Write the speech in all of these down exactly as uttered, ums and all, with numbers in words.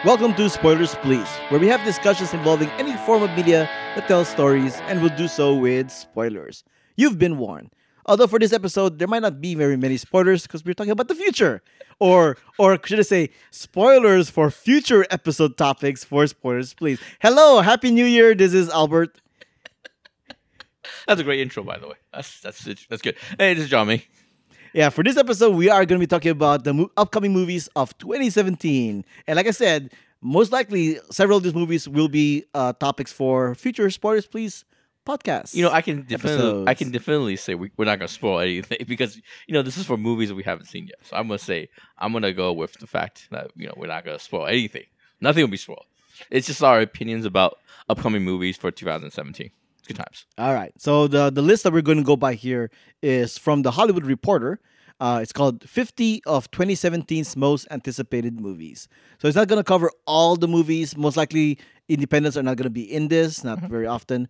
Welcome to Spoilers Please, where we have discussions involving any form of media that tells stories and will do so with spoilers. You've been warned. Although for this episode, there might not be very many spoilers because we're talking about the future. Or, or should I say, spoilers for future episode topics for Spoilers Please. Hello, Happy New Year. This is Albert. That's a great intro, by the way. That's that's that's good. Hey, this is Johnny. Yeah, for this episode, we are going to be talking about the mo- upcoming movies of twenty seventeen. And like I said, most likely several of these movies will be uh, topics for future Spoilers Please podcasts. You know, I can definitely, episodes. I can definitely say we, we're not going to spoil anything because you know this is for movies that we haven't seen yet. So I'm going to say I'm going to go with the fact that you know we're not going to spoil anything. Nothing will be spoiled. It's just our opinions about upcoming movies for two thousand seventeen. It's good times. All right. So the, the list that we're going to go by here is from the Hollywood Reporter. Uh, it's called fifty of twenty seventeen's most anticipated movies. So it's not going to cover all the movies. Most likely, independents are not going to be in this, not Mm-hmm. very often.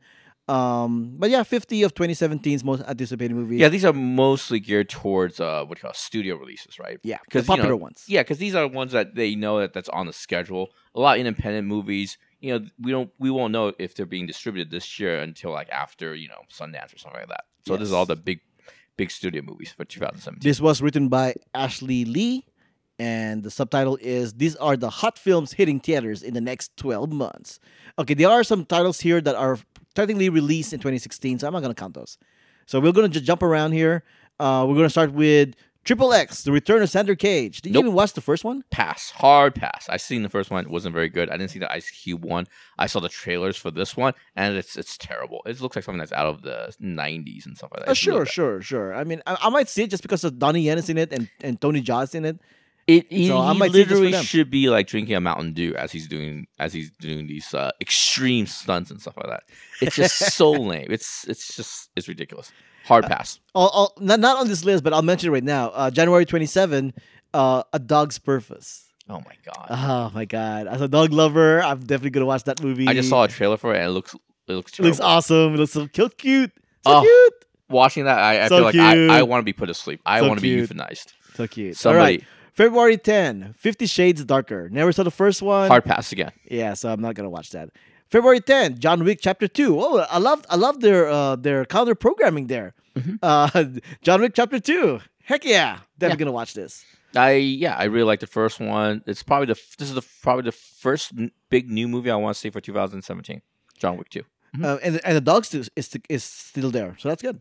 Um, but yeah, fifty of twenty seventeen's most anticipated movies. Yeah, these are mostly geared towards uh, what do you call studio releases, right? Yeah, the because popular you know, ones. Yeah, because these are ones that they know that that's on the schedule. A lot of independent movies, you know, we don't we won't know if they're being distributed this year until like after you know Sundance or something like that. So this is Yes. all the big big studio movies for two thousand seventeen. This was written by Ashley Lee, and the subtitle is "These are the hot films hitting theaters in the next twelve months." Okay, there are some titles here that are technically released in twenty sixteen, so I'm not going to count those. So we're going to just jump around here. Uh, we're going to start with Triple X, The Return of Sandra Cage. Did Nope. you even watch the first one? Pass, hard pass. I seen the first one; it wasn't very good. I didn't see the Ice Cube one. I saw the trailers for this one, and it's it's terrible. It looks like something that's out of the nineties and stuff like that. Oh, It's sure, really bad. sure, sure. I mean, I, I might see it just because of Donnie Yen is in it and, and Tony Jaa is in it. It he, So I he might see it just for literally them. should be like drinking a Mountain Dew as he's doing as he's doing these uh, extreme stunts and stuff like that. It's just so lame. It's it's just it's ridiculous. Hard pass. I'll, I'll, not, not on this list, but I'll mention it right now. Uh, January twenty-seventh, uh, A Dog's Purpose. Oh my god! Oh my god! As a dog lover, I'm definitely gonna watch that movie. I just saw a trailer for it and it looks it looks It terrible. looks awesome. It looks so cute, cute, so Oh, cute, Watching that, I, I So feel like I, cute. I want to be put to sleep. I So want to be cute. euthanized. so cute. Somebody All right, February tenth, Fifty Shades Darker. Never saw the first one. hard pass again. Yeah, so I'm not gonna watch that. February tenth, John Wick Chapter Two. Oh, I love, I love their uh, their counter programming there. Mhm. Uh, John Wick Chapter Two. Heck yeah, definitely Yeah. gonna watch this. I yeah, I really like the first one. It's probably the this is the probably the first n- big new movie I want to see for two thousand seventeen. John Wick two. Mhm. Uh, and and the dog still is is still there, so that's good.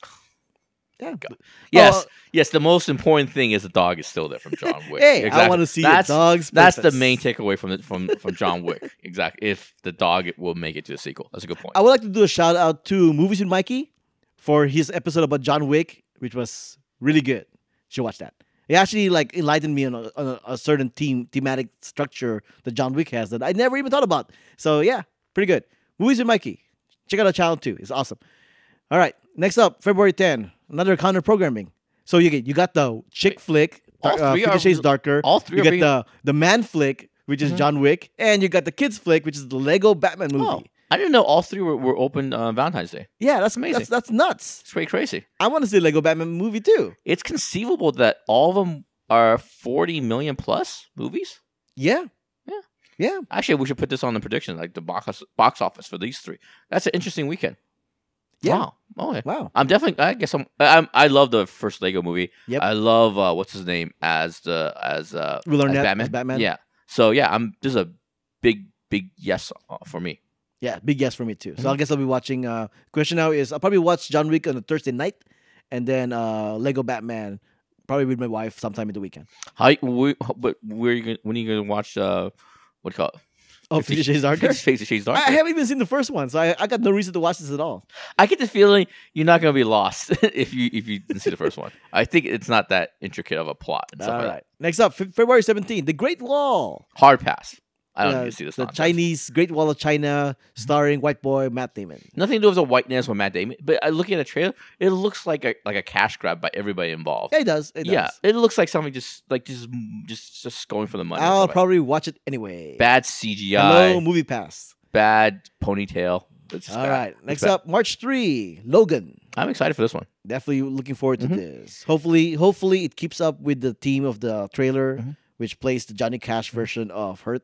Yeah. Yes, Oh, yes. The most important thing is the dog is still there from John Wick. Hey, I Exactly. want to see that's a dog's. that's the purpose. main takeaway from the, from from John Wick. Exactly. If the dog will make it to the sequel, that's a good point. I would like to do a shout out to Movies with Mikey for his episode about John Wick, which was really good. You should watch that. It actually like enlightened me on a, on a, a certain theme thematic structure that John Wick has that I never even thought about. So yeah, pretty good. Movies with Mikey. Check out our channel too. It's awesome. All right, next up, February tenth, another counter programming. So you get you got the chick flick, all uh, three Fifty are- Shades Darker. all three You are get being- the the man flick, which is Mhm. John Wick, and you got the kids flick, which is the Lego Batman movie. Oh, I didn't know all three were, were open uh, Valentine's Day. Yeah, that's Amazing. That's, that's nuts. It's pretty crazy. I want to see Lego Batman movie too. It's conceivable that all of them are forty million plus movies. Yeah. Yeah. Yeah. Actually, we should put this on the prediction, like the box box office for these three. That's an interesting weekend. Yeah. Wow. Okay. Wow. I'm definitely. I guess I'm. I'm I love the first Lego movie. Yep. I love uh, what's his name as the as uh Will as Arnett Batman. as Batman. Yeah. So yeah, I'm. This is a big big yes uh, for me. Yeah. Big yes for me too. So Mhm. I guess I'll be watching. Uh, question now is I'll probably watch John Wick on a Thursday night, and then uh, Lego Batman probably with my wife sometime in the weekend. How? We, but where you gonna, when are you gonna watch? Uh, what do you call it? Oh, Fifty Shades Darker. Fifty Shades Darker. I haven't even seen the first one, so I, I got no reason to watch this at all. I get the feeling you're not gonna be lost if you if you didn't see the first one. I think it's not that intricate of a plot and stuff All like right. Next up, Fe- February seventeenth, The Great Wall. that. Hard pass. I don't Uh, need to see this. The nonsense. Chinese Great Wall of China, starring white boy Matt Damon. Nothing to do with the whiteness or Matt Damon, but I looking at the trailer, it looks like a like a cash grab by everybody involved. Yeah, it does. It does. yeah, it looks like something just like just just just going for the money. and I'll stuff like probably watch it anyway. that. Bad C G I, Hello, Movie Pass. bad ponytail. It's just All bad. right. It's Next bad. up, March third, Logan. I'm excited for this one. Definitely looking forward to Mhm. this. Hopefully, hopefully it keeps up with the theme of the trailer, Mhm. which plays the Johnny Cash version of Hurt.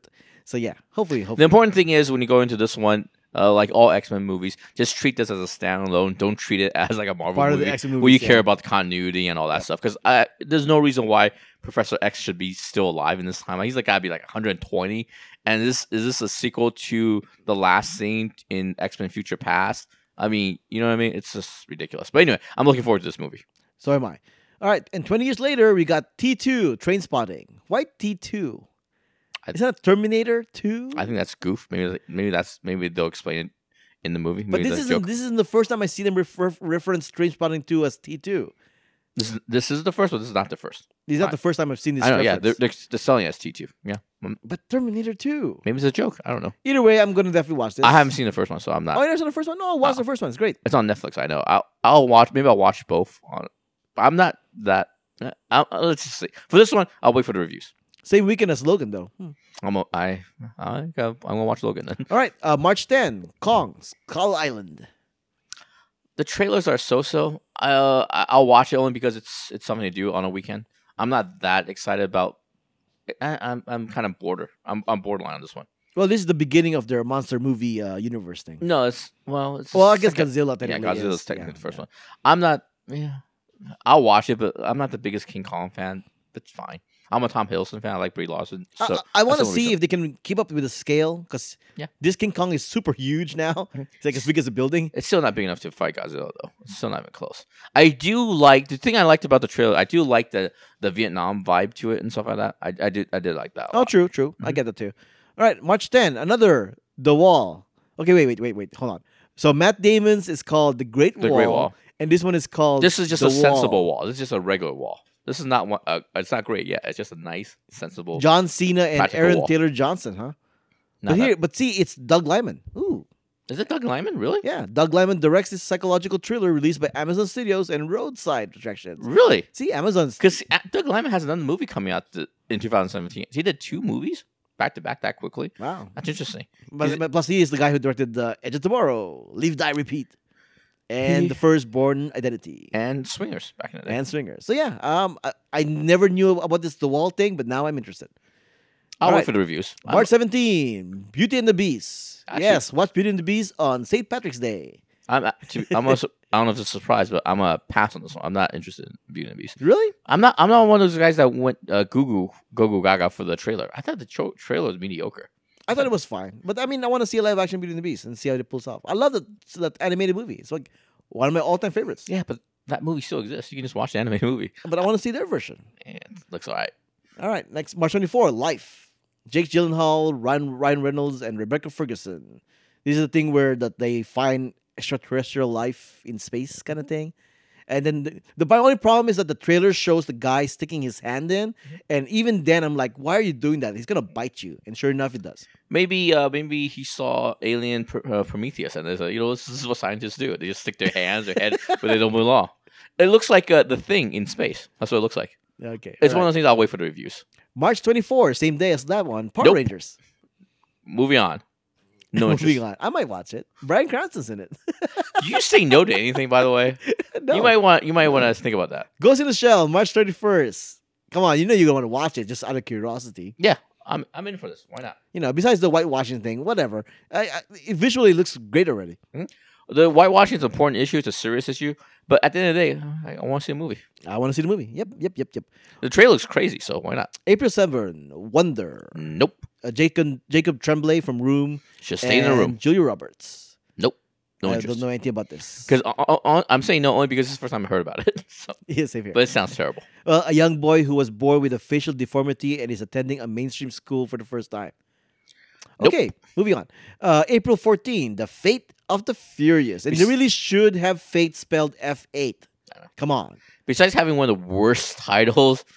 So yeah, hopefully, hopefully. The important thing is when you go into this one, uh, like all X Men movies, just treat this as a standalone. Don't treat it as like a Marvel Part of movie the X-Men where you movies, care yeah. about the continuity and all that stuff. Because there's no reason why Professor X should be still alive in this time. He's like gotta be like one hundred twenty. And this is this a sequel to the last scene in X Men Future Past? I mean, you know what I mean? It's just ridiculous. But anyway, I'm looking forward to this movie. So am I. All right, and twenty years later, we got T two, Train Spotting. Why T two? I- Is that Terminator two? I think that's goof. Maybe maybe that's maybe they'll explain it in the movie. But Maybe this that's a isn't joke. this isn't the first time I see them refer, reference Train Spotting two as T two. This is, this is the first one. This is not the first. This is not I- the first time I've seen this I know. Yeah, reference. they're, they're, they're selling it as T two. Yeah, Mm, But Terminator two. maybe it's a joke. I don't know. Either way, I'm going to definitely watch this. I haven't seen the first one, so I'm not. Oh, you never saw the first one? No, watch Uh, the first one. It's great. It's on Netflix. I know. I'll I'll watch. Maybe I'll watch both. On. I'm not that. uh, I'll, uh, let's just see. For this one, I'll wait for the reviews. Same weekend as Logan, though. Hmm. I'm a, I I I'm gonna watch Logan then. All right, uh, March tenth, Kong, Skull Island. The trailers are so-so. Uh, I- I'll watch it only because it's it's something to do on a weekend. I'm not that excited about. I, I'm I'm kind of border. I'm I'm borderline on this one. Well, this is the beginning of their monster movie uh, universe thing. No, it's well. It's Well, I guess second- Godzilla Yeah, technically Godzilla's is. technically Yeah, the first yeah. one. I'm not. Yeah, I'll watch it, but I'm not the biggest King Kong fan. It's fine. I'm a Tom Hiddleston fan. I like Brie Larson. So I, I want to that's the only see reason. if they can keep up with the scale because Yeah. this King Kong is super huge now. It's like as big as a building. It's still not big enough to fight Godzilla, though. It's still not even close. I do like the thing I liked about the trailer. I do like the the Vietnam vibe to it and stuff like that. I, I did I did like that. a Oh, lot. true, true. I Mhm. get that too. All right, March tenth, another The Wall. Okay, wait, wait, wait, wait. Hold on. So Matt Damon's is called The Great The Wall, Great Wall. and this one is called This is just The a sensible wall. This is just a regular wall. This is not one. Uh, it's not great yet. It's just a nice, sensible. John Cena and Practical Aaron wall. Taylor Johnson, huh? not But that- here, but see, it's Doug Lyman. Ooh, is it Doug Lyman? Really? yeah. Doug Lyman directs this psychological thriller released by Amazon Studios and Roadside Attractions. Really? See, Amazon's Because Doug Lyman has another movie coming out th- in twenty seventeen. He did two movies back to back that quickly. wow. That's interesting. But, Is it- but plus, he is the guy who directed uh, Edge of Tomorrow, Live, Die, Repeat, and He- The Firstborn Identity. And Swingers back in the day. and swingers. So yeah, um, I, I never knew about this the wall thing, but now I'm interested. I'll all wait right. for the reviews. I'm- March seventeenth, Beauty and the Beast. Actually- yes, watch Beauty and the Beast on Saint Patrick's Day. I'm, to, I'm also, I don't know if it's a surprise, but I'm a pass on this one. I'm not interested in Beauty and the Beast. Really? I'm not. I'm not one of those guys that went uh, goo goo go goo gaga for the trailer. I thought the tro- trailer was mediocre. I thought it was fine, but I mean, I want to see a live action Beauty and the Beast and see how it pulls off. I love that that animated movie. It's like one of my all time favorites. Yeah, but that movie still exists. You can just watch the animated movie. But I want to see their version. And it looks alright. All right, next March twenty-fourth, Life. Jake Gyllenhaal, Ryan Ryan Reynolds, and Rebecca Ferguson. This is the thing where that they find extraterrestrial life in space, kind of thing. And then the, the my only problem is that the trailer shows the guy sticking his hand in, and even then I'm like, why are you doing that? He's gonna bite you, and sure enough, it does. Maybe, uh, maybe he saw Alien Pr- uh, Prometheus, and there's a, you know, this, this is what scientists do. They just stick their hands, their head, where they don't belong. It looks like uh, the Thing in space. That's what it looks like. Okay, It's all one right. of those things. I'll wait for the reviews. March twenty-fourth, same day as that one. Power Nope. Rangers. Moving on. No Moving interest. on. I might watch it. Brian Cranston's in it. Did you say no to anything? By the way, no. you might want you might want to think about that. Ghost in the Shell, March thirty-first. Come on, you know you're gonna want to watch it just out of curiosity. Yeah, I'm I'm in for this. Why not? You know, besides the whitewashing thing, whatever. I, I, it visually looks great already. The whitewashing is an important issue. It's a serious issue. But at the end of the day, I, I want to see a movie. I want to see the movie. Yep, yep, yep, yep. The trailer looks crazy, so why not? April seventh, Wonder. Nope. Uh, Jacob Jacob Tremblay from Room. Just stay in the and room. Julia Roberts. Nope. No I interest. don't know anything about this. Because I'm saying no only because this is the first time I heard about it. So, Yeah, same here. but it sounds terrible. Well, a young boy who was born with a facial deformity and is attending a mainstream school for the first time. Nope. Okay, moving on. Uh, April fourteenth, The Fate of the Furious. And they really should have Fate spelled F eight. Come on. Besides having one of the worst titles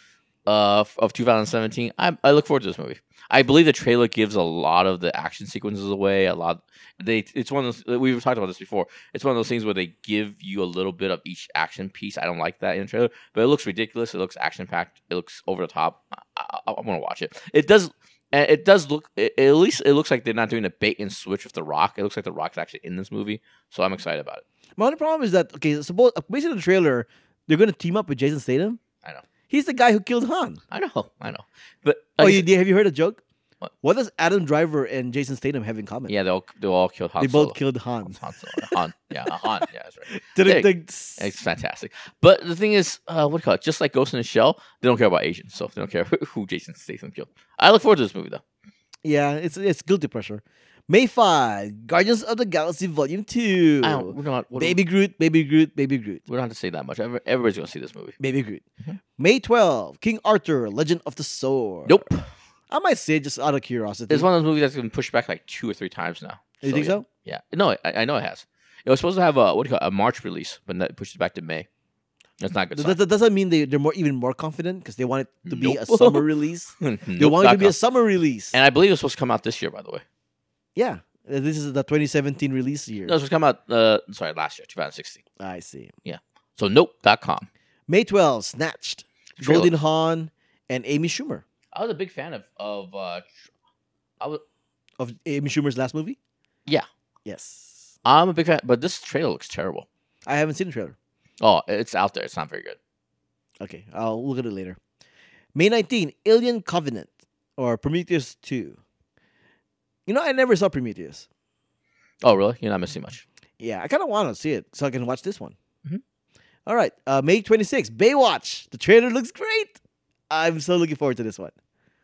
of of two thousand seventeen, I I look forward to this movie. I believe the trailer gives a lot of the action sequences away. A lot. They it's one of those we've talked about this before. It's one of those things where they give you a little bit of each action piece. I don't like that in the trailer, but it looks ridiculous. It looks action packed. It looks over the top. I, I, I want to watch it. It does. And it does look, it, at least it looks like they're not doing a bait and switch with The Rock. It looks like The Rock's actually in this movie. So I'm excited about it. My only problem is that, okay, suppose, based on the trailer, they're going to team up with Jason Statham. I know. He's the guy who killed Han. I know. I know. But Oh, like I you, said, have you heard a joke? What? What does Adam Driver and Jason Statham have in common? Yeah, they all they all killed Han they Solo. both killed Han. Han Solo. Han. Yeah, Han. Yeah, that's right. Didn't There- think- It's fantastic. But the thing is, uh, what do you call it? Just like Ghost in the Shell, they don't care about Asians, so they don't care who Jason Statham killed. I look forward to this movie though. Yeah, it's it's guilty pressure. May fifth, Guardians of the Galaxy Volume two. I don't. We're not. What Baby Groot, Baby Groot, Baby Groot, We don't have to say that much. Every- Everybody's gonna see this movie. Baby Groot. Mhm. May twelfth, King Arthur, Legend of the Sword. Nope. I might say it just out of curiosity. It's one of those movies that's been pushed back like two or three times now. You think yeah. so? Yeah. No, I, I know it has. It was supposed to have a what do you call it, a March release, but that pushed it back to May. That's not a good. Th- Sign. that doesn't mean they, they're more even more confident because they want it to be a Nope. summer release. Nope, They want it not to be a com- summer release. And I believe it's supposed to come out this year, by the way. Yeah. Uh, This is the twenty seventeen release year. No, it's supposed to come out. Uh, sorry, last year, twenty sixteen. I see. So nope dot com. May twelfth, Snatched, Trailer. Goldie Hawn, and Amy Schumer. I was a big fan of of. Uh, tr- I was. Of Amy Schumer's last movie? Yeah. Yes. I'm a big fan, but this trailer looks terrible. I haven't seen the trailer. Oh, it's out there. It's not very good. Okay, I'll look at it later. May nineteenth, Alien Covenant or Prometheus two. You know, I never saw Prometheus. Oh, really? You're not missing much. Yeah, I kind of want to see it so I can watch this one. Mhm. All right, uh, May twenty-sixth, Baywatch. The trailer looks great. I'm so looking forward to this one.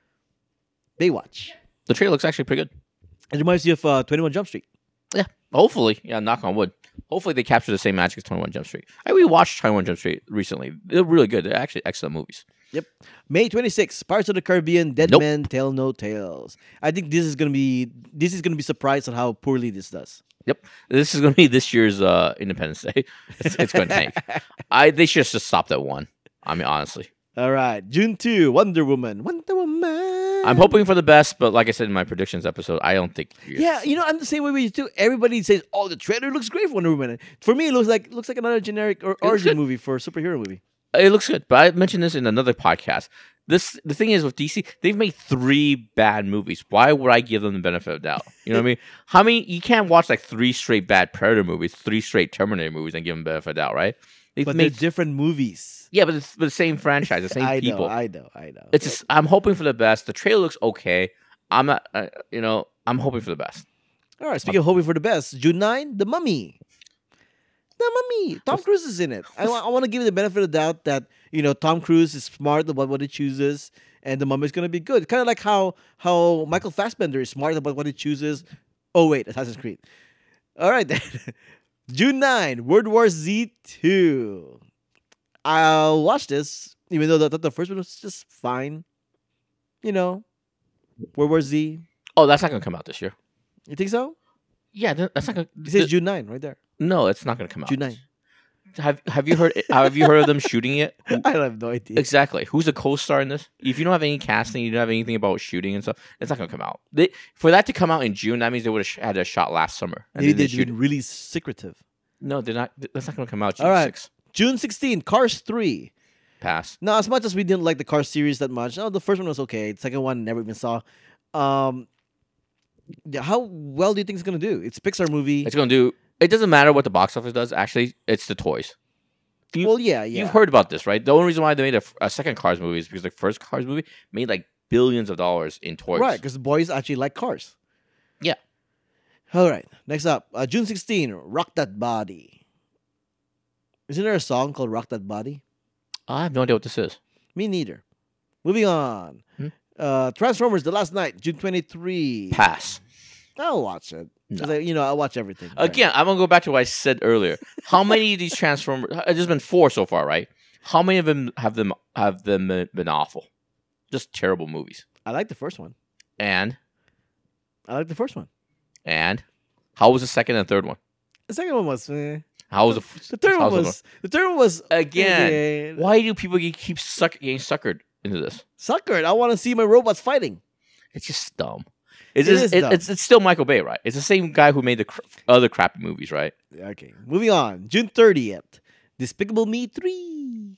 Baywatch. The trailer looks actually pretty good. It reminds you of uh, twenty-one Jump Street. Yeah. Hopefully, yeah. Knock on wood. Hopefully, they capture the same magic as twenty-one Jump Street. I rewatched twenty-one Jump Street recently. They're really good. They're actually excellent movies. Yep. May twenty-sixth, Pirates of the Caribbean, Dead Nope. Men Tell No Tales. I think this is gonna be this is gonna be surprised on how poorly this does. Yep. This is going to be this year's uh, Independence Day. It's, it's going to tank. I they should have just stopped at one. I mean, honestly, All right, June second, Wonder Woman. Wonder Woman. I'm hoping for the best, but like I said in my predictions episode, I don't think. you're- Yeah, you know, I'm the same way with you too. Everybody says, "Oh, the trailer looks great for Wonder Woman." For me, it looks like looks like another generic or looks origin good. movie for a superhero movie. It looks good, but I mentioned this in another podcast. This the thing is with D C, they've made three bad movies. Why would I give them the benefit of doubt? You know what I mean? How many? You can't watch like three straight bad Predator movies, three straight Terminator movies, and give them benefit of doubt, right? They've But they're made different movies. yeah, but it's but the same franchise, the same I people. know, I know, I know. It's just, I'm hoping for the best. The trailer looks okay. I'm not, uh, you know, I'm hoping for the best. All right. Speaking of hoping for the best, June ninth, The Mummy. The Mummy. Tom Cruise is in it. I, wa- I want to give you the benefit of the doubt that you know Tom Cruise is smart about what he chooses, and The Mummy is going to be good. Kind of like how how Michael Fassbender is smart about what he chooses. Oh wait, Assassin's Creed. All right then. June ninth, World War Z two. I'll watch this, even though the, the, the first one was just fine. You know, World War Z. Oh, that's not going to come out this year. You think so? Yeah, that- that's not going. It says June ninth right there. No, it's not going to come out. June ninth. Have Have you heard? Have you heard of them shooting it? I have no idea. Exactly. Who's the co-star in this? If you don't have any casting, you don't have anything about shooting and stuff, it's not going to come out. They, for that to come out in June, that means they would have sh- had a shot last summer. And Maybe they they're didn't shoot being it. really secretive. No, they're not. That's not going to come out June All right. sixth. June sixteenth, Cars three. Pass. Now, as much as we didn't like the Cars series that much, no, the first one was okay. The second one, never even saw. Um, yeah, how well do you think it's going to do? It's a Pixar movie. It's going to do. It doesn't matter what the box office does. Actually, it's the toys. You, well, yeah, yeah. You've heard about this, right? The only reason why they made a, a second Cars movie is because the first Cars movie made like billions of dollars in toys. Right, because the boys actually like cars. Yeah. All right, next up, uh, June sixteenth, Rock That Body. Isn't there a song called Rock That Body? I have no idea what this is. Me neither. Moving on. Hmm? Uh, Transformers: The Last Night, June twenty-third. Pass. I'll watch it. 'Cause No. I, you know, I'll watch everything. Again, I'm gonna go back to what I said earlier. How many of these Transformers? uh, There's been four so far, right? How many of them have them have them been been awful? Just terrible movies. I like the first one. And I like the first one. and how was the second and third one? The second one was. Eh. How was the, f- The third how one the was. The third one was Again, okay. Why do people get- keep suck, getting suckered into this? Suckered. I want to see my robots fighting. It's just dumb. It's, It just, is it- dumb. it's it's still Michael Bay, right? It's the same guy who made the cr- other crappy movies, right? Okay, moving on. June thirtieth, Despicable Me three.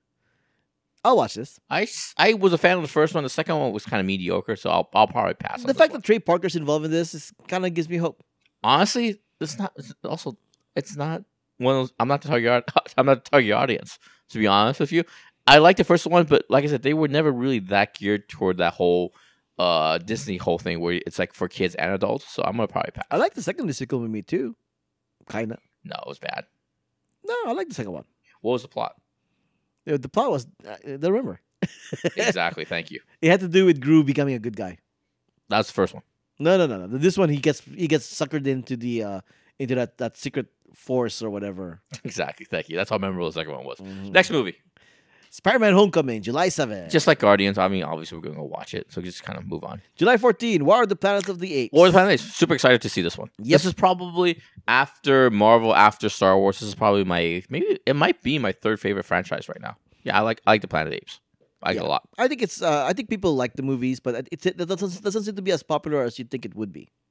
I'll watch this. I, s- I was a fan of the first one. The second one was kind of mediocre, so I'll I'll probably pass. On The this fact one. that Trey Parker's involved in this is kind of gives me hope. honestly, it's not. It's also, it's not one of those. I'm not the target. au- I'm not the target audience. To be honest with you, I like the first one, but like I said, they were never really that geared toward that whole uh Disney whole thing where it's like for kids and adults. So I'm gonna probably pass. I like the second sequel with me too. Kinda. No, it was bad. No, I like the second one. What was the plot? Yeah, the plot was uh, I don't remember. Exactly. Thank you. It had to do with Gru becoming a good guy. That's the first one. No, no, no, no. This one he gets he gets suckered into the uh into that, that secret force or whatever. Exactly. Thank you. That's how memorable the second one was. Mhm. Next movie. Spider-Man: Homecoming, July seventh. Just like Guardians, I mean, obviously we're going to go watch it, so just kind of move on. July fourteenth, War of the Planet of the Apes. War of the Planet of the Apes. Super excited to see this one. Yep. This is probably after Marvel, after Star Wars. This is probably my maybe it might be my third favorite franchise right now. Yeah, I like I like the Planet of the Apes. I like Yeah. it a lot. I think it's uh, I think people like the movies, but it's, it doesn't, doesn't seem to be as popular as you think it would be.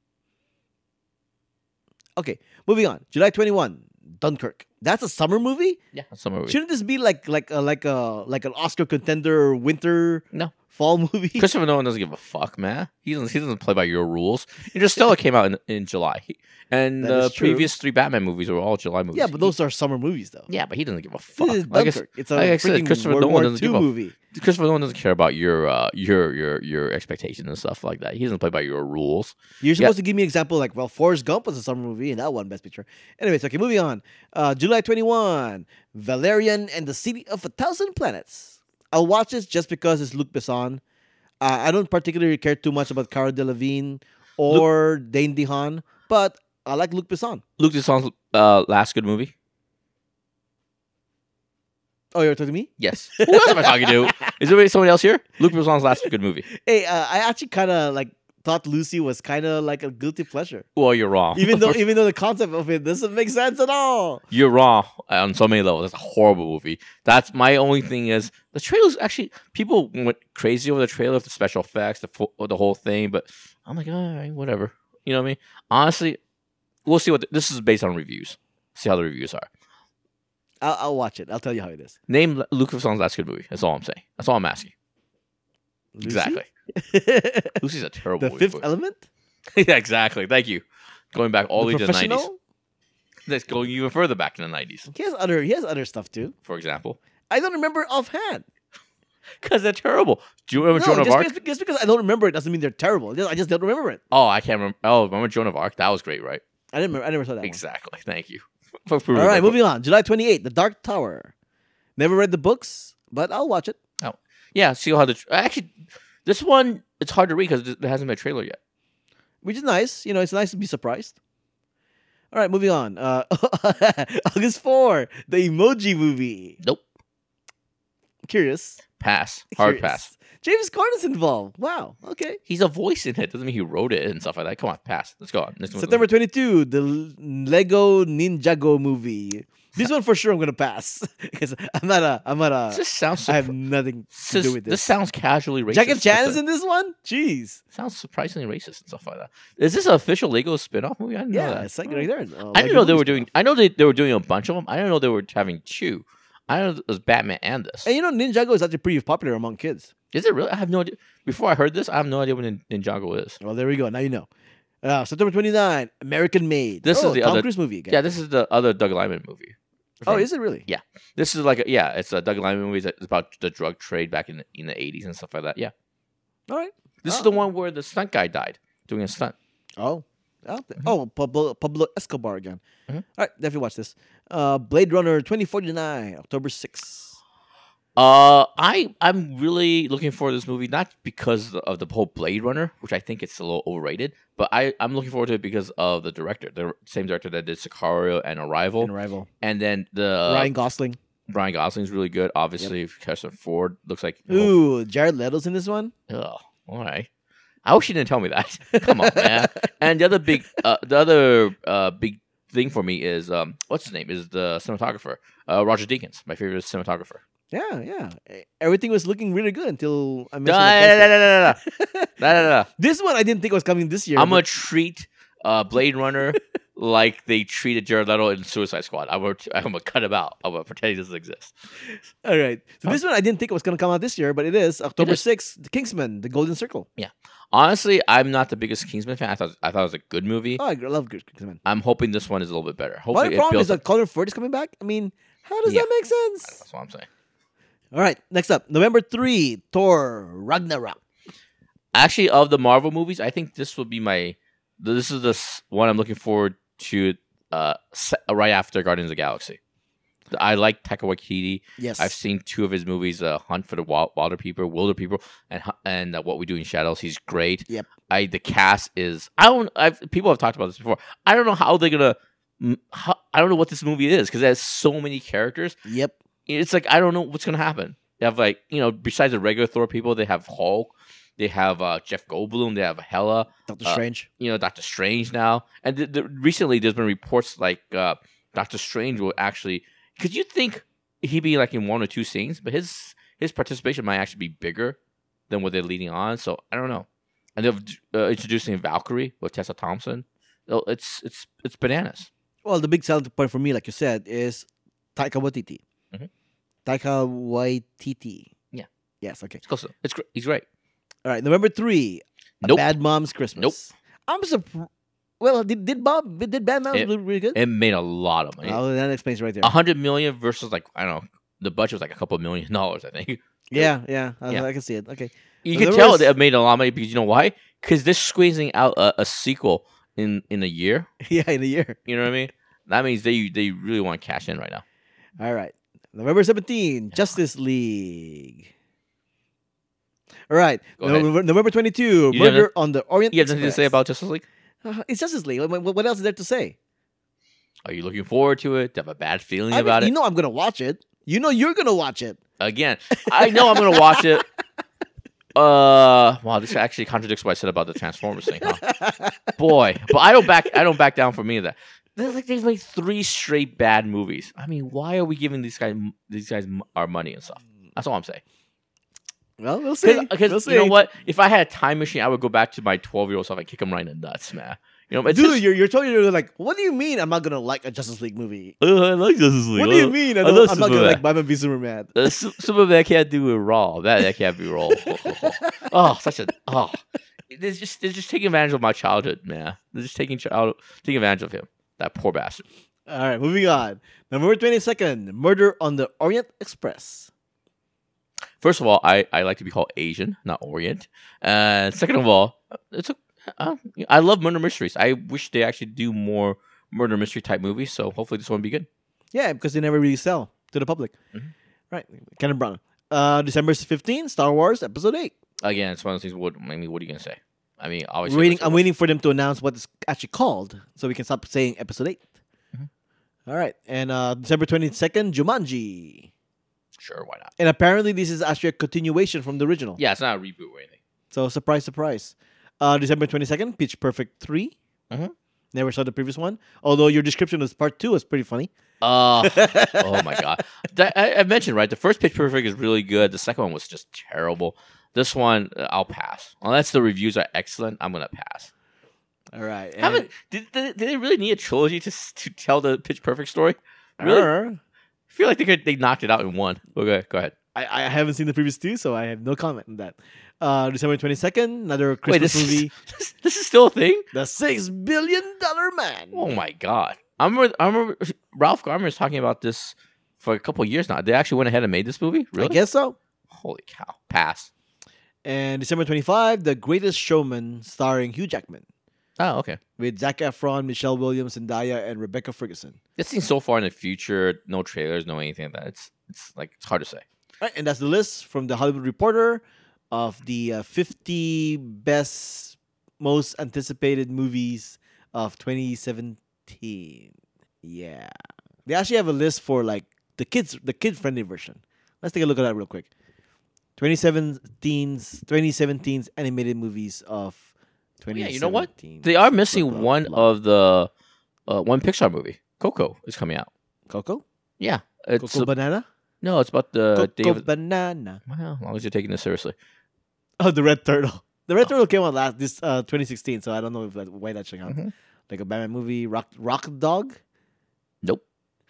Okay, moving on. July twenty-first, Dunkirk. That's a summer movie? Yeah, that's some movie. Shouldn't this be like like a, like a like an Oscar contender winter No. fall movie? Christopher Nolan doesn't give a fuck, man. He doesn't. He doesn't play by your rules. Interstellar came out in, in July, He- and That the is true. previous three Batman movies were all July movies. Yeah, but those are summer movies though. He- yeah, but he doesn't give a fuck. This is Like I s- Dunkirk. It's a like I said, freaking Christopher World Nolan War doesn't Two give a- movie. Christopher Nolan doesn't care about your uh, your your your expectations and stuff like that. He doesn't play by your rules. You're Yeah. supposed to give me an example like, well, Forrest Gump was a summer movie and that won Best Picture. Anyways, okay, moving on. Uh, July twenty-first, Valerian and the City of a Thousand Planets. I'll watch this just because it's Luc Besson. Uh, I don't particularly care too much about Cara Delevingne or Dane DeHaan, but I like Luc Besson. Luke Besson's uh, last good movie. Oh, you're talking to me? Yes. Who else am I talking to? Is there somebody else here? Luke Besson's last good movie. Hey, uh, I actually kind of like thought Lucy was kind of like a guilty pleasure, Well, you're wrong. even though even though the concept of it doesn't make sense at all. You're wrong on so many levels. That's a horrible movie. That's my only thing is the trailers. Actually, people went crazy over the trailer, the special effects, the fo- the whole thing. But I'm like, all right, whatever. You know what I mean? Honestly, we'll see what the, this is based on reviews. See how the reviews are. I'll, I'll watch it. I'll tell you how it is. Name Luke Besson's last good movie. That's all I'm saying. That's all I'm asking. Lucy? Exactly. Lucy's a terrible The movie. Fifth Element. yeah, exactly. Thank you. Going back all the way to the nineties. Professional? Let's go even further back in the nineties, He has other. He has other stuff too. for example. I don't remember offhand. Because they're terrible. Do you remember No, Joan of just, Arc? because, just because I don't remember it doesn't mean they're terrible. Just- I just don't remember it. Oh, I can't remember. Oh, remember Joan of Arc? That was great, right? I didn't. Remember, I never saw that. Exactly. Thank you. For One. proving All right, that. moving on. July twenty-eighth, The Dark Tower. Never read the books, but I'll watch it. Yeah, see how the tr- actually this one it's hard to read because there hasn't been a trailer yet. Which is nice. You know, it's nice to be surprised. All right, moving on. Uh, August fourth, the Emoji Movie. Nope. Curious. Pass. Hard Curious. pass. James Corden's involved. Wow. Okay. He's a voice in it. Doesn't mean he wrote it and stuff like that. Come on, pass. Let's go on. Next one. September twenty-second, the L- Lego Ninjago Movie. This one for sure I'm gonna pass because I'm not a. I'm not a. This sounds. I have Surpri- nothing to this, do with this this. sounds casually racist. Jackie Chan Just is a- in this one. Jeez. Sounds surprisingly racist and stuff like that. Is this an official Lego spin-off movie? I didn't know Yeah, that. it's like right there. Uh, I didn't Lego know they movie were doing. spin-off. I know they, they were doing a bunch of them. I didn't know they were having two. I know it was Batman and this. And you know, Ninjago is actually pretty popular among kids. Is it really? I have no idea. Before I heard this, I have no idea what Nin- Ninjago is. Well, there we go. Now you know. Uh, September twenty-ninth, American Made. This is Oh, the Tom other- Cruise movie again. Yeah, this is the other Doug Liman movie. Oh, From- is it really? Yeah. This is like a, yeah, it's a Doug Liman movie. It's about the drug trade back in the, in the eighties and stuff like that. Yeah, All right. this is Oh. the one where the stunt guy died doing a stunt. Oh. Oh, oh Pablo, Pablo Escobar again. Mhm. All right, definitely watch this. Uh, Blade Runner twenty forty-nine, October sixth. Uh, I I'm really looking forward to this movie, not because of the whole Blade Runner, which I think it's a little overrated, but I I'm looking forward to it because of the director, the same director that did Sicario and Arrival, In Arrival. and then the Ryan Gosling. Brian Gosling's really good. Obviously, Harrison Ford looks like Ooh, Jared Leto's in this one. Oh, all right. I wish you didn't tell me that. Come on, man. And the other big, uh, the other uh, big thing for me is um, what's his name? Is the cinematographer uh, Roger Deakins, my favorite cinematographer. Yeah, yeah. E- Everything was looking really good until I No, mentioned no, the no, no, no, no, no, no, no. This one I didn't think was coming this year. I'm gonna but- treat uh, Blade Runner like they treated Jared Leto in Suicide Squad. I'm gonna, I'm gonna cut him out. I'm gonna pretend he doesn't exist. All right. So Huh? this one I didn't think it was going to come out this year, but it is October is. sixth, The Kingsman, The Golden Circle. Honestly, I'm not the biggest Kingsman fan. I thought I thought it was a good movie. Oh, I love Good Kingsman. I'm hoping this one is a little bit better. Well, Hopefully, the it problem builds is up. that Colin Firth is coming back. I mean, how does Yeah. that make sense? That's what I'm saying. All right. Next up, November third, Thor Ragnarok. Actually, of the Marvel movies, I think this would be my. This is the s- one I'm looking forward to. Uh, se- right after Guardians of the Galaxy. I like Taika Waititi. Yes. I've seen two of his movies, uh, Hunt for the Wild, Wilder People, Wilder People, and Hu- and uh, What We Do in Shadows. He's great. Yep. I the cast is. I don't. I've people have talked about this before. I don't know how they're gonna. mm, How, I don't know what this movie is because it has so many characters. Yep. It's like I don't know what's gonna happen. They have like you know besides the regular Thor people, they have Hulk, they have uh, Jeff Goldblum, they have Hela, Doctor uh, Strange. you know Doctor Strange now, and th- th- recently there's been reports like uh, Doctor Strange will actually because you think he'd be like in one or two scenes, but his his participation might actually be bigger than what they're leading on. So I don't know. And they're uh, introducing Valkyrie with Tessa Thompson. Oh, It's it's it's bananas. Well, the big selling point for me, like you said, is Taika Waititi. Mhm. Taika Waititi. Yeah. Yes. Okay. It's close. It's gr- he's great. All right. November three. A Nope. Bad Mom's Christmas. Nope. I'm surprised. Well, did did Bob did Bad Moms It- look really good? It made a lot of money. Oh, that explains right there. A hundred million versus like I don't know. The budget was like a couple of million dollars. I think Yeah, yeah, I, Yeah. I can see it. Okay. you Well, can there tell was- they made a lot of money because you know why? Because they're squeezing out a, a sequel in in a year. Yeah, in a year. You know what I mean? That means they they really want to cash in right now. All right. November seventeenth, Justice League. All right. Go ahead. November, November twenty-second, You have Murder on the Orient You have nothing to say Express. about Justice League? Uh, it's Justice League. What, what else is there to say? Are you looking forward to it? Do you have a bad feeling I mean, about you it? know I'm going to watch it. You know you're going to watch it. Again, I know I'm gonna watch it. Uh, wow, this actually contradicts what I said about the Transformers thing, huh? Boy, but I don't back. I don't back down from any of that. They're like they've made three straight bad movies. I mean, why are we giving these guys these guys m- our money and stuff? That's all I'm saying. Well, we'll see. Because We'll see. you know what? If I had a time machine, I would go back to my twelve year old self and kick him right in the nuts, man. You know, it's Dude, just, you're, you're totally you're like, what do you mean I'm not going to like a Justice League movie? uh, I like Justice League. What do you mean I I don't, love I'm not going to Superman. like Batman v Superman? Uh, Su- Superman can't do it raw. That that can't be raw. Oh, such a oh. They're just they're just taking advantage of my childhood, man. They're just taking child taking advantage of him. That poor bastard. All right, moving on. November twenty-second, Murder on the Orient Express. First of all, I, I like to be called Asian, not Orient. And second of all, it's a uh, I love murder mysteries. I wish they actually do more murder mystery type movies. So hopefully this one will be good. Yeah, because they never really sell to the public. Mhm. Right, Kenneth Branagh. Uh, December fifteenth, Star Wars Episode eight. Again, it's one of those things. What I mean, what are you gonna say? I mean, obviously, Waiting, episode I'm one. waiting for them to announce what it's actually called, so we can stop saying Episode eight. Mhm. All right, and uh, December twenty-second, Jumanji. Sure, why not? And apparently, this is actually a continuation from the original. Yeah, it's not a reboot or anything. So surprise, surprise. Uh, December twenty-second, Pitch Perfect three. Mhm. Never saw the previous one. Although your description of part two was pretty funny. Uh, oh my god! That, I, I mentioned right. The first Pitch Perfect is really good. The second one was just terrible. This one, uh, I'll pass. Unless the reviews are excellent, I'm gonna pass. All right. and- Haven't did, did, did they really need a trilogy to s- to tell the Pitch Perfect story? Really? Err. I feel like they could they knocked it out in one. Okay, go ahead. I, I haven't seen the previous two, so I have no comment on that. Uh, December twenty-second, another Wait, Christmas this movie, is, this, this is still a thing? The Six Billion Dollar Man. Oh my god! I remember I remember Ralph Garman was talking about this for a couple of years now. They actually went ahead and made this movie. Really? I guess so. Holy cow! Pass. And December twenty-fifth, The Greatest Showman, starring Hugh Jackman, Oh, okay. with Zac Efron, Michelle Williams, Zendaya, and Rebecca Ferguson. This seems so far in the future. No trailers, no anything like that. It's it's like it's hard to say. Right, and that's the list from the Hollywood Reporter of the uh, fifty best, most anticipated movies of twenty seventeen. Yeah, they actually have a list for like the kids, the kid friendly version. Let's take a look at that real quick. twenty seventeen's twenty seventeen's animated movies of twenty Yeah, seventeen. you know what? They are missing Blah, blah, one blah. of the uh, one Pixar movie. Coco is coming out. Coco, Yeah, it's Coco a- Banana, no, it's about the Coco David. Banana. Well, as long as you're taking this seriously. Oh, the Red Turtle. The Red Oh. Turtle came out last this uh twenty sixteen, so I don't know if that why that should count. Mhm. Like a Batman movie, Rock Rock Dog, Nope.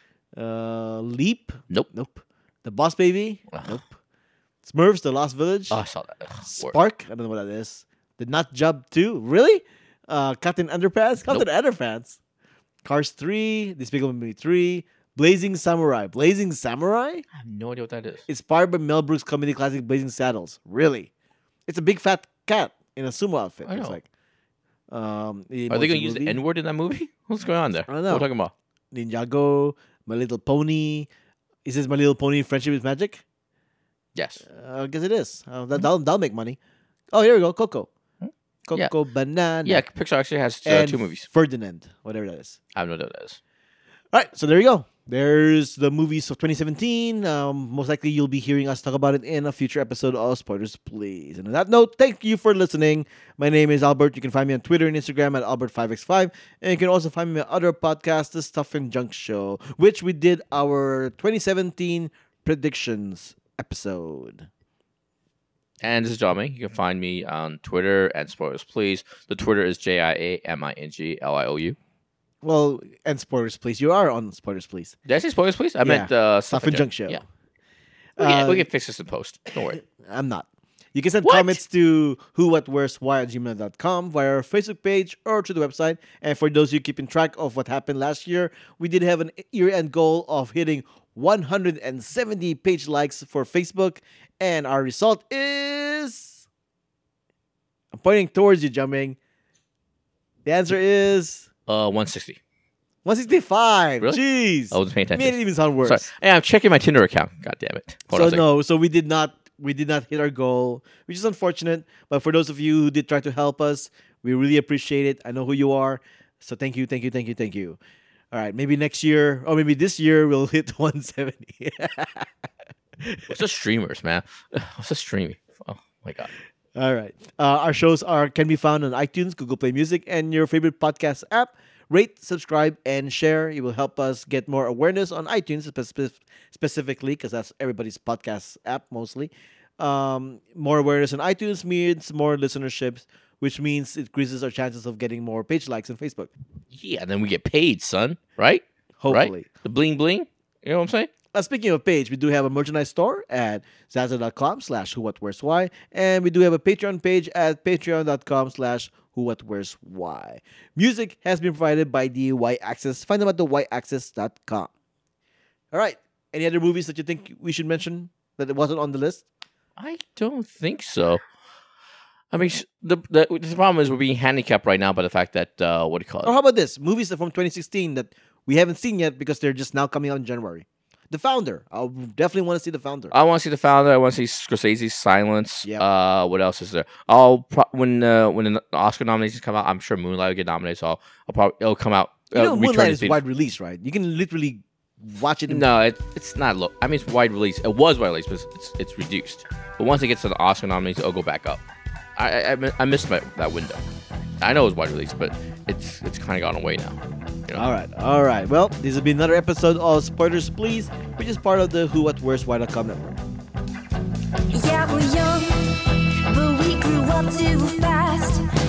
uh, Leap, Nope. nope. The Boss Baby, Ugh. nope. Smurfs, The Lost Village, Oh, I saw that. Ugh, word. Spark, I don't know what that is. The Nut Job two, really? Uh, Captain Underpants, Captain Underpants, Cars three, Despicable Me three, Blazing Samurai, Blazing Samurai, I have no idea what that is. inspired by Mel Brooks' comedy classic Blazing Saddles, really? It's a big fat cat in a sumo outfit. I It's know. like, um, the Are they emoji going to use the movie. N word in that movie? What's going on there? I don't know. What are we talking about? Ninjago, My Little Pony. Is this My Little Pony Friendship is Magic? Yes. Uh, I guess it is. Uh, that, that'll, that'll make money. Oh, here we go. Coco. Yeah. Coco Banana. Yeah, Pixar actually has uh, and two movies. Ferdinand, whatever that is. I don't know what that is. All right, so there you go. There's the movies of twenty seventeen. Um, most likely, you'll be hearing us talk about it in a future episode of Spoilers, Please. And on that note, thank you for listening. My name is Albert. You can find me on Twitter and Instagram at Albert five x five. And you can also find me on other podcasts, The Stuff and Junk Show, which we did our twenty seventeen predictions episode. And this is John Ming. You can find me on Twitter at Spoilers Please. The Twitter is J I A M I N G L I O U. Well, and Spoilers, Please. You are on Spoilers, Please. Did I say Spoilers Please? I meant uh, Stuff and Junk Show. Yeah. We can, Uh, we can fix this in post. Don't worry. I'm not. You can send What? comments to who, what, where's, why at gmail dot com via our Facebook page or to the website. And for those of you keeping track of what happened last year, we did have an year-end goal of hitting one hundred seventy page likes for Facebook. And our result is... I'm pointing towards you, Jumping. The answer is Uh, one sixty. one sixty-five. Really? Jeez. I wasn't paying attention. Made it even sound worse. Sorry. Yeah, I'm checking my Tinder account. God damn it. Hold on a So second. no, so we did not we did not hit our goal, which is unfortunate. But for those of you who did try to help us, we really appreciate it. I know who you are, so thank you, thank you, thank you, thank you. All right, maybe next year or maybe this year we'll hit one seventy. What's the streamers, man? What's the streaming? Oh my god. All right, uh, our shows are can be found on iTunes, Google Play Music, and your favorite podcast app. Rate, subscribe, and share. It will help us get more awareness on iTunes spe- specifically because that's everybody's podcast app mostly. Um, more awareness on iTunes means more listenerships, which means it increases our chances of getting more page likes on Facebook. Yeah, and then we get paid, son. Right? Hopefully. Right? The bling bling. You know what I'm saying? Uh, speaking of page, we do have a merchandise store at zaza.com slash who, what, where's, why. And we do have a Patreon page at patreon.com slash who, what, where's, why. Music has been provided by the Y-Axis. Find them at the y axis dot com. All right. Any other movies that you think we should mention that it wasn't on the list? I don't think so. I mean, sh- the, the the problem is we're being handicapped right now by the fact that uh, what do you call Or it? how about this? Movies from twenty sixteen that we haven't seen yet because they're just now coming out in January. The Founder. I definitely want to see The Founder. I want to see the Founder. I want to see Scorsese's Silence. Yep. Uh, what else is there? I'll pro- when uh, when the Oscar nominations come out, I'm sure Moonlight will get nominated. So I'll, I'll probably it'll come out. You uh, know, return Moonlight to is theaters. wide release, right? You can literally watch it in No, it, it's not low. I mean, it's wide release. It was wide release, but it's it's reduced. But once it gets to the Oscar nominees, it'll go back up. I I, I mi- I missed my, that window. I know it was wide release, but it's it's kind of gone away now. You know? All right, all right. Well, this has been another episode of Spoilers Please, which is part of the Who, What, Where's, Why dot com network. Yeah, we're young, but we grew up too fast.